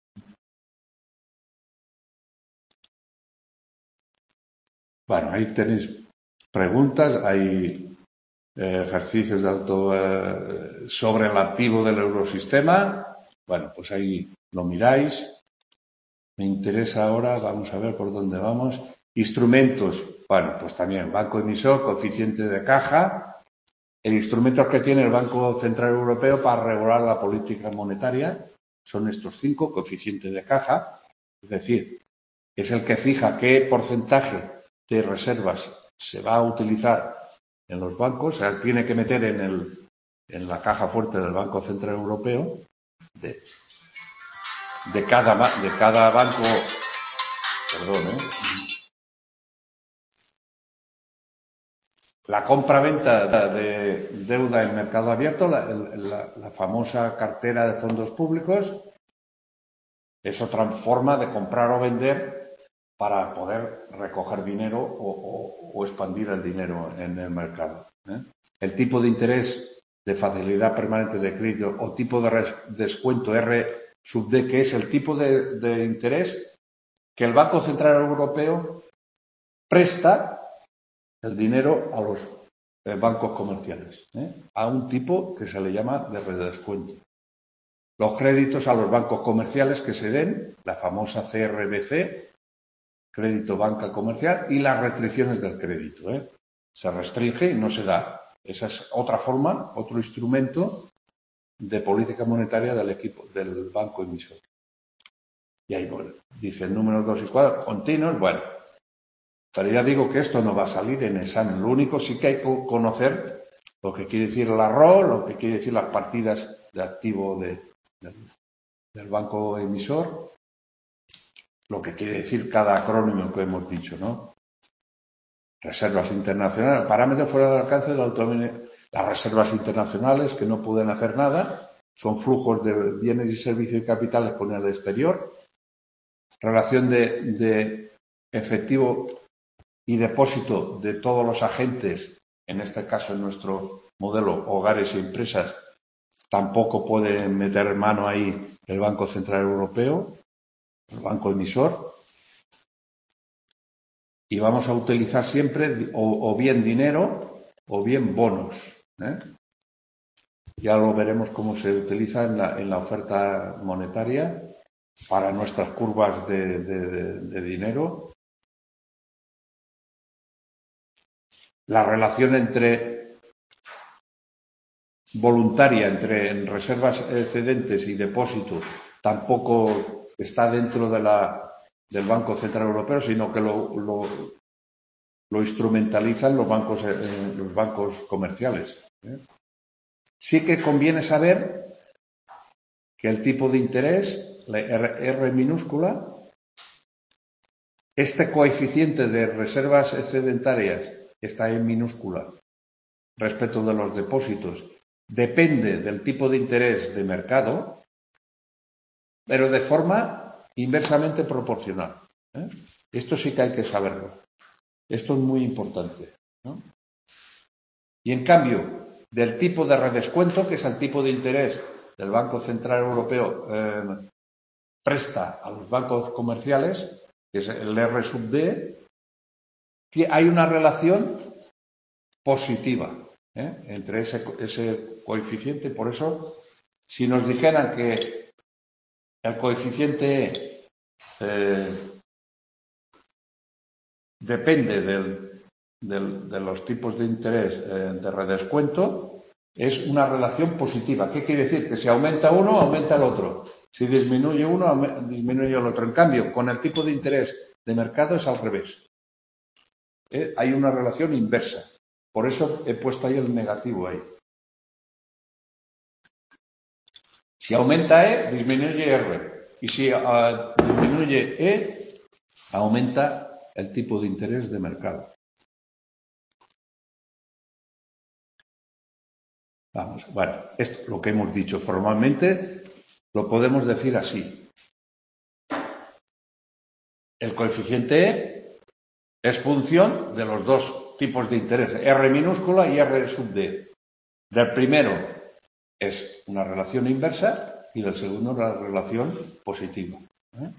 Bueno, ahí tenéis preguntas, hay eh, ejercicios de auto eh, sobre el activo del eurosistema. Bueno, pues ahí lo miráis. Me interesa ahora, vamos a ver por dónde vamos. Instrumentos, bueno, pues también banco emisor, coeficiente de caja, el instrumento que tiene el Banco Central Europeo para regular la política monetaria son estos cinco, coeficiente de caja, es decir, es el que fija qué porcentaje de reservas se va a utilizar en los bancos, o sea, tiene que meter en, el, en la caja fuerte del Banco Central Europeo de, de, cada, de cada banco, perdón, ¿eh? La compra-venta de deuda en mercado abierto, la, la, la famosa cartera de fondos públicos, es otra forma de comprar o vender para poder recoger dinero o, o, o expandir el dinero en el mercado, ¿eh? El tipo de interés de facilidad permanente de crédito o tipo de descuento R sub D, que es el tipo de, de interés que el Banco Central Europeo presta el dinero a los eh, bancos comerciales, ¿eh? A un tipo que se le llama de redescuento. Los créditos a los bancos comerciales que se den, la famosa C R B C, crédito banca comercial, y las restricciones del crédito, ¿eh? Se restringe y no se da. Esa es otra forma, otro instrumento de política monetaria del equipo, del banco emisor. Y ahí, bueno, dice el número dos y cuatro, continuos, bueno. Pero ya digo que esto no va a salir en examen. Lo único sí que hay que conocer lo que quiere decir la R O L, lo que quiere decir las partidas de activo de, de, del banco emisor, lo que quiere decir cada acrónimo que hemos dicho, ¿no? Reservas internacionales, parámetros fuera del alcance de la autonomía. Las reservas internacionales que no pueden hacer nada son flujos de bienes y servicios y capitales con el exterior. Relación de, de efectivo y depósito de todos los agentes, en este caso en nuestro modelo hogares y empresas, tampoco puede meter mano ahí el Banco Central Europeo, el banco emisor, y vamos a utilizar siempre o, o bien dinero o bien bonos, ¿eh? Ya lo veremos cómo se utiliza en la, en la oferta monetaria para nuestras curvas de, de, de dinero. La relación entre voluntaria entre reservas excedentes y depósitos tampoco está dentro de la, del Banco Central Europeo, sino que lo, lo, lo instrumentalizan los bancos, eh, los bancos comerciales. ¿eh? Sí que conviene saber que el tipo de interés, la R, R minúscula, este coeficiente de reservas excedentarias está en minúscula respecto de los depósitos, depende del tipo de interés de mercado, pero de forma inversamente proporcional. ¿eh? Esto sí que hay que saberlo. Esto es muy importante. ¿no? Y en cambio, del tipo de redescuento, que es el tipo de interés del Banco Central Europeo eh, presta a los bancos comerciales, que es el R sub D, hay una relación positiva ¿eh? entre ese, ese coeficiente. Por eso, si nos dijeran que el coeficiente eh, depende del, del, de los tipos de interés eh, de redescuento, es una relación positiva. ¿Qué quiere decir? Que si aumenta uno, aumenta el otro. Si disminuye uno, disminuye el otro. En cambio, con el tipo de interés de mercado es al revés. ¿Eh? Hay una relación inversa. Por eso he puesto ahí el negativo ahí. Si aumenta E, disminuye R. Y si uh, disminuye E, aumenta el tipo de interés de mercado. Vamos, bueno, esto es lo que hemos dicho formalmente, lo podemos decir así. El coeficiente E es función de los dos tipos de interés, R minúscula y R sub D. Del primero es una relación inversa y del segundo una relación positiva. ¿eh?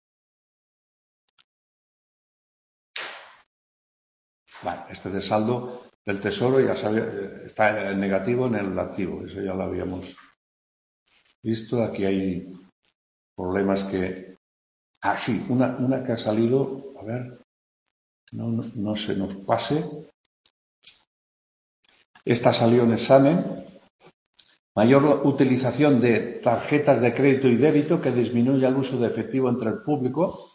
Bueno, este de saldo del tesoro ya sabe, está en negativo en el activo, eso ya lo habíamos visto. Aquí hay problemas que... Ah, sí, una, una que ha salido, a ver, no, no, no se nos pase. Esta salió en examen. Mayor utilización de tarjetas de crédito y débito que disminuye el uso de efectivo entre el público.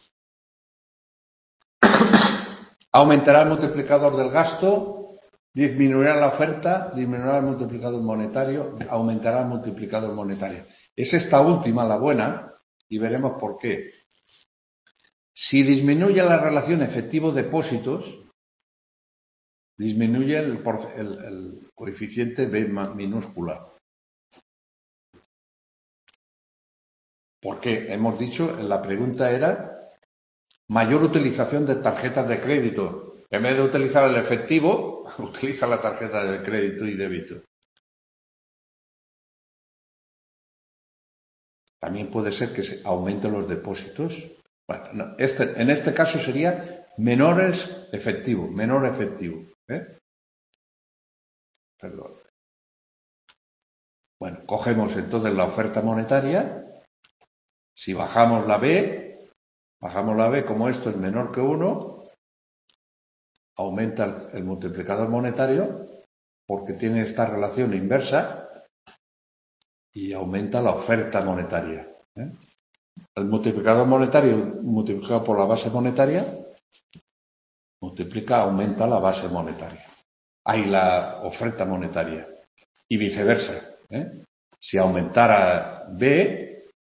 Aumentará el multiplicador del gasto, disminuirá la oferta, disminuirá el multiplicador monetario, aumentará el multiplicador monetario. Es esta última la buena y veremos por qué. Si disminuye la relación efectivo-depósitos, disminuye el, el, el coeficiente B minúscula. Porque hemos dicho, la pregunta era mayor utilización de tarjetas de crédito. En vez de utilizar el efectivo, utiliza la tarjeta de crédito y débito. También puede ser que se aumenten los depósitos. Bueno, no, este, en este caso sería menores efectivo, menor efectivo. ¿eh? Perdón. Bueno, cogemos entonces la oferta monetaria. Si bajamos la B, bajamos la B como esto es menor que uno, aumenta el, el multiplicador monetario porque tiene esta relación inversa y aumenta la oferta monetaria. ¿eh? El multiplicador monetario multiplicado por la base monetaria multiplica, aumenta la base monetaria. Hay la oferta monetaria y viceversa. ¿eh? Si aumentara B,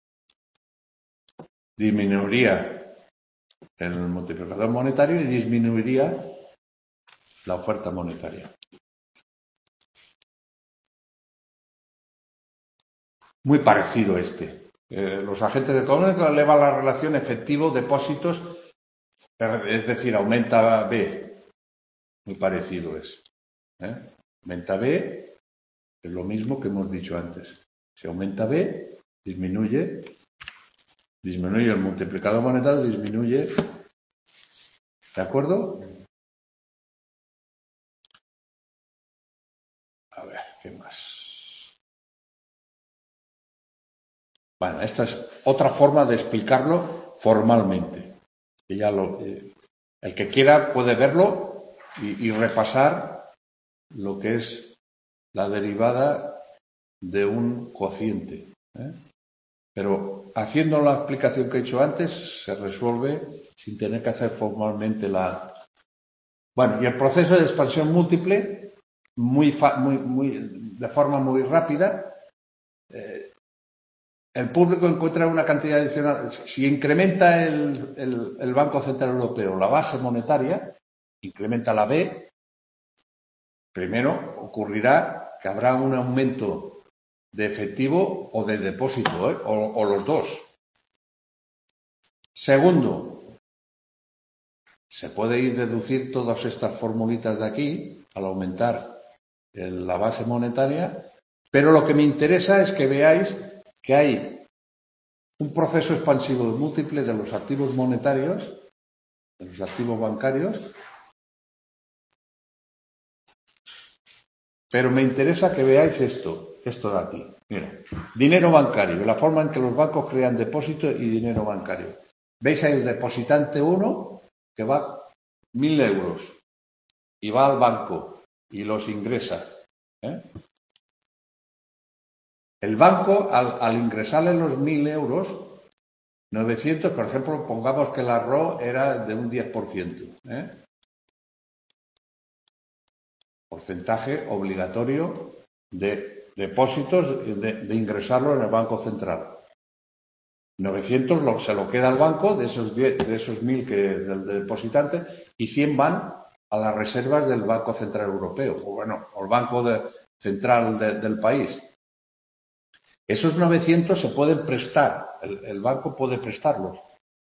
disminuiría el multiplicador monetario y disminuiría la oferta monetaria. Muy parecido este. Eh, los agentes económicos elevan la relación efectivo-depósitos, es decir, aumenta B. Muy parecido es. ¿eh? Aumenta B, es lo mismo que hemos dicho antes. Si aumenta B, disminuye, disminuye el multiplicador monetario, disminuye. ¿De acuerdo? A ver, ¿qué más? Bueno, esta es otra forma de explicarlo formalmente. Que ya lo, eh, el que quiera puede verlo y, y repasar lo que es la derivada de un cociente, ¿eh? Pero haciendo la explicación que he hecho antes, se resuelve sin tener que hacer formalmente la... Bueno, y el proceso de expansión múltiple, muy, muy, muy, de forma muy rápida, eh, el público encuentra una cantidad adicional. Si incrementa el, el, el Banco Central Europeo la base monetaria, incrementa la B, primero ocurrirá que habrá un aumento de efectivo o de depósito, ¿eh? o, o los dos. Segundo, se puede ir deducir todas estas formulitas de aquí al aumentar el, la base monetaria, pero lo que me interesa es que veáis que hay un proceso expansivo múltiple de los activos monetarios, de los activos bancarios, pero me interesa que veáis esto, esto de aquí. Mira, dinero bancario, la forma en que los bancos crean depósito y dinero bancario. ¿Veis ahí el depositante uno que va mil euros y va al banco y los ingresa? ¿eh? El banco, al, al ingresarle los mil euros, novecientos, por ejemplo, pongamos que el arroz era de un diez por ciento. ¿eh? Porcentaje obligatorio de depósitos de, de ingresarlo en el Banco Central. novecientos lo, se lo queda al banco de esos diez, de esos mil que del depositante y cien van a las reservas del Banco Central Europeo o bueno, o el Banco de, Central de, del país. Esos novecientos se pueden prestar, el, el banco puede prestarlos.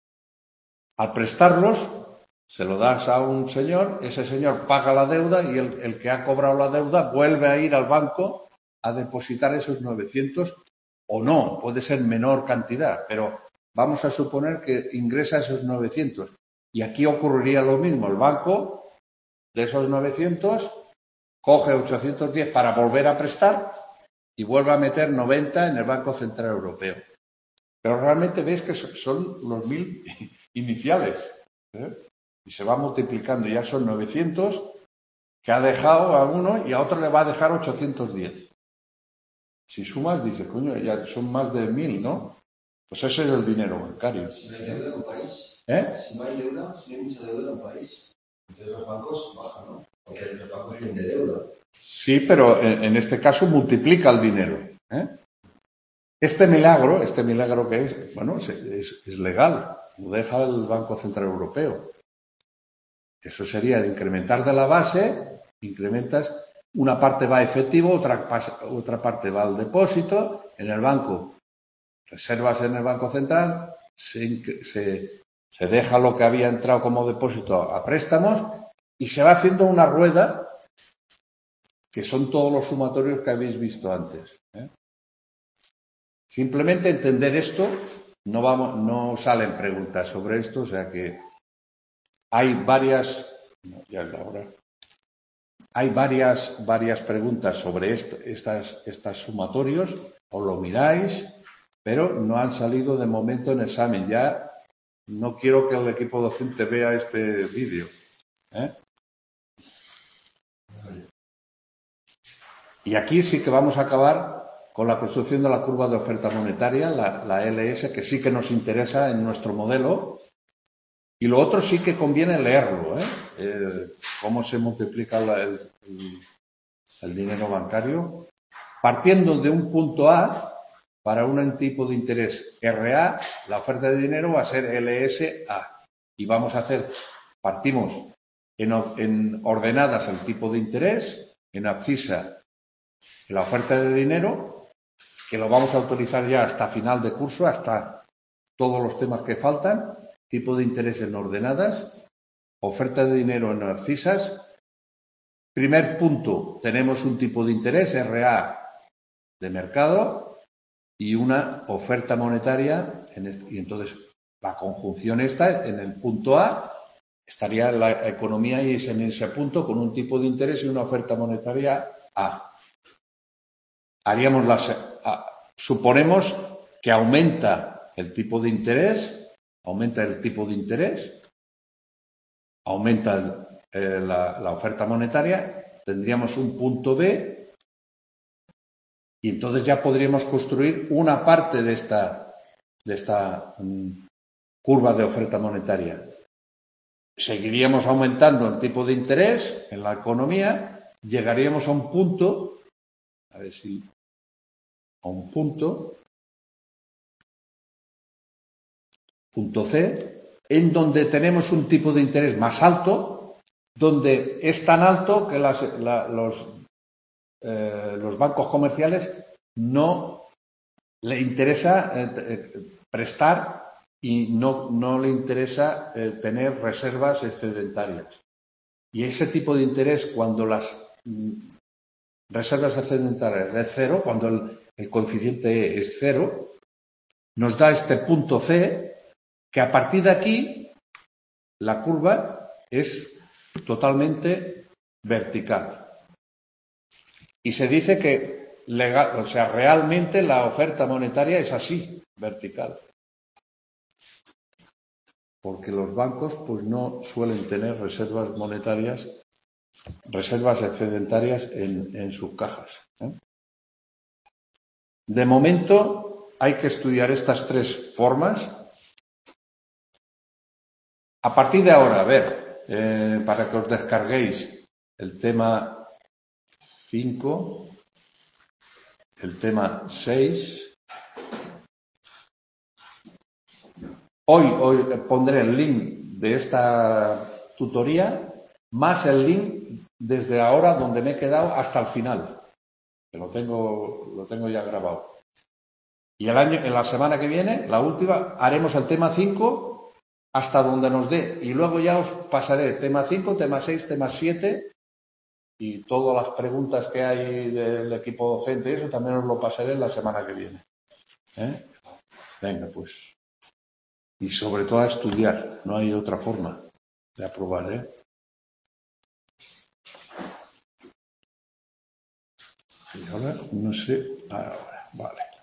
Al prestarlos, se lo das a un señor, ese señor paga la deuda y el, el que ha cobrado la deuda vuelve a ir al banco a depositar esos novecientos o no, puede ser menor cantidad, pero vamos a suponer que ingresa esos novecientos. Y aquí ocurriría lo mismo, el banco de esos novecientos coge ochocientos diez para volver a prestar y vuelve a meter noventa en el Banco Central Europeo. Pero realmente veis que son los mil iniciales, ¿eh? Y se va multiplicando, ya son novecientos que ha dejado a uno y a otro le va a dejar ochocientos diez. Si sumas, dices, coño, ya son más de mil, ¿no? Pues ese es el dinero bancario. Si no hay deuda en un país, ¿Eh? si no hay deuda, si no hay mucha deuda en un país, entonces los bancos bajan, ¿no? Porque los bancos viven de deuda. Sí, pero en, en este caso multiplica el dinero. ¿eh? Este milagro, este milagro que es, bueno, es, es, es legal, lo deja el Banco Central Europeo. Eso sería el incrementar de la base, incrementas, una parte va a efectivo, otra, otra parte va al depósito, en el banco, reservas en el Banco Central, se, se, se deja lo que había entrado como depósito a préstamos y se va haciendo una rueda que son todos los sumatorios que habéis visto antes. ¿eh? Simplemente entender esto, no, vamos, no salen preguntas sobre esto, o sea que hay varias, no, ya es la hora, hay varias, varias preguntas sobre esto, estas, estas sumatorios, os lo miráis, pero no han salido de momento en examen. Ya no quiero que el equipo docente vea este vídeo. ¿eh? Y aquí sí que vamos a acabar con la construcción de la curva de oferta monetaria, la, la L S, que sí que nos interesa en nuestro modelo. Y lo otro sí que conviene leerlo, ¿eh? eh cómo se multiplica la, el, el, el dinero bancario. Partiendo de un punto A, para un tipo de interés R A, la oferta de dinero va a ser L S A. Y vamos a hacer, partimos en, en ordenadas el tipo de interés, en abscisa la oferta de dinero, que lo vamos a utilizar ya hasta final de curso, hasta todos los temas que faltan, tipo de interés en ordenadas, oferta de dinero en abscisas. Primer punto, tenemos un tipo de interés, R A de mercado, y una oferta monetaria, en este, y entonces la conjunción esta, en el punto A, estaría la economía y es en ese punto con un tipo de interés y una oferta monetaria A. Haríamos las, a, suponemos que aumenta el tipo de interés, aumenta el tipo de interés, aumenta el, eh, la, la oferta monetaria, tendríamos un punto B y entonces ya podríamos construir una parte de esta, de esta um, curva de oferta monetaria. Seguiríamos aumentando el tipo de interés en la economía, llegaríamos a un punto, a ver si, a un punto, punto C, en donde tenemos un tipo de interés más alto, donde es tan alto que las, la, los, eh, los bancos comerciales no le interesa eh, prestar y no, no le interesa eh, tener reservas excedentarias. Y ese tipo de interés, cuando las mm, reservas excedentarias es cero, cuando el, el coeficiente es cero, nos da este punto C, que a partir de aquí la curva es totalmente vertical. Y se dice que legal, o sea, realmente la oferta monetaria es así, vertical. Porque los bancos pues no suelen tener reservas monetarias, reservas excedentarias en, en sus cajas, ¿eh? De momento hay que estudiar estas tres formas. A partir de ahora, a ver, eh, para que os descarguéis el tema cinco, el tema seis. Hoy, hoy pondré el link de esta tutoría más el link desde ahora donde me he quedado hasta el final, que lo tengo, lo tengo ya grabado. Y el año, en la semana que viene, la última, haremos el tema cinco hasta donde nos dé. Y luego ya os pasaré tema cinco, tema seis, tema siete y todas las preguntas que hay del equipo docente y eso también os lo pasaré la semana que viene. ¿Eh? Venga, pues. Y sobre todo a estudiar, no hay otra forma de aprobar, ¿eh? Y ahora, no sé, ahora, vale.